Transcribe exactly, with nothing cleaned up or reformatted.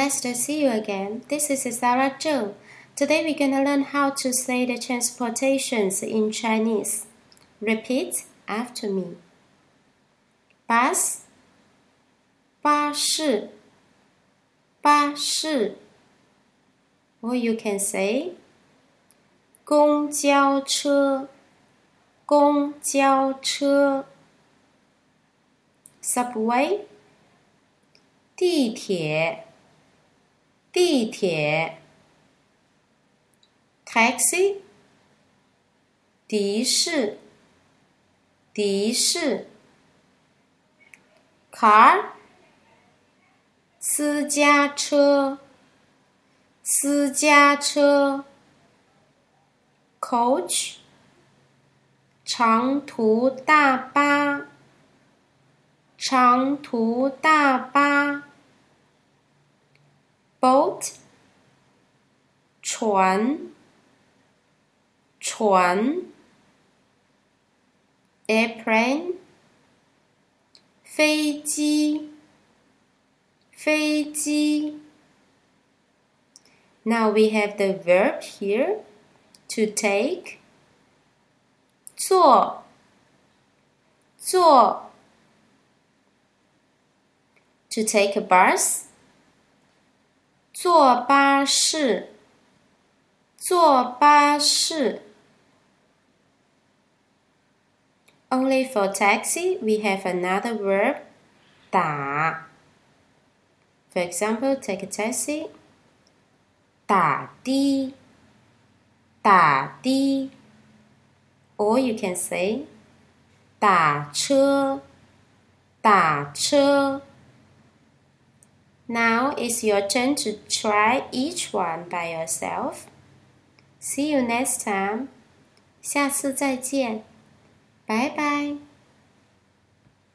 nice to see you again. This is Sarah Zhou. Today we're gonna learn how to say the transportations in Chinese. Repeat after me. Bus, 巴士，巴士。Or you can say 公交车，公交车。Subway, 地铁，地铁。Taxi, 的士，的士。Car, 私家车，私家车。Coach, 长途大巴，长途大巴。Boat, 船，船。Airplane, 飞机，飞机。Now we have the verb here, to take. 坐，坐。To take a bus, 坐巴士，坐巴士。Only for taxi, we have another verb, 打。For example, take a taxi, 打的，打的。Or you can say, 打车，打车。Now it's your turn to try each one by yourself. See you next time. 下次再见。拜拜。